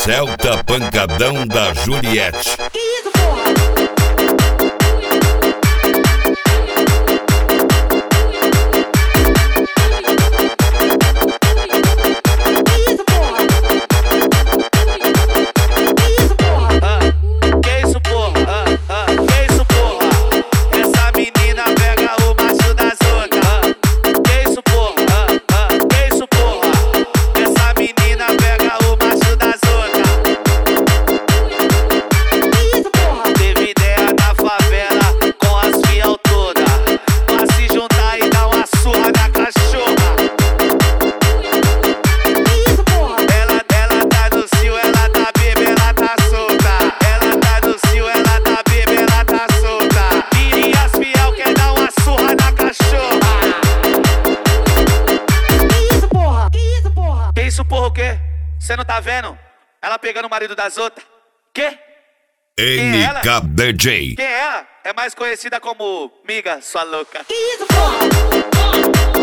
Celta Pancadão da Juliette. Isso, porra, o quê? Você não tá vendo? Ela pegando o marido das outras. Quê? NK DJ. Quem é ela? É mais conhecida como Miga, sua louca. Que isso, porra?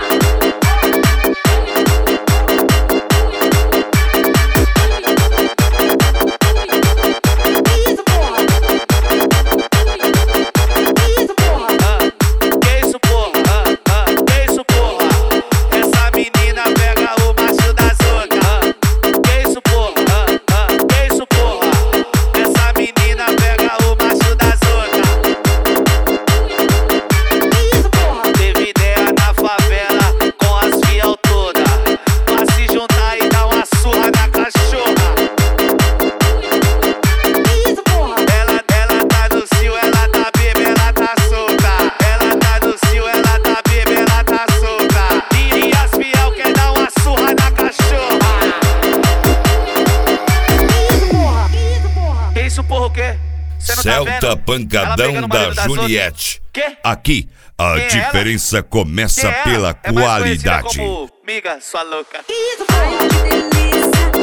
Celta Pancadão da Juliette. Aqui a diferença começa pela qualidade. Como Miga, sua louca. Que isso, porra? Ai, que delícia.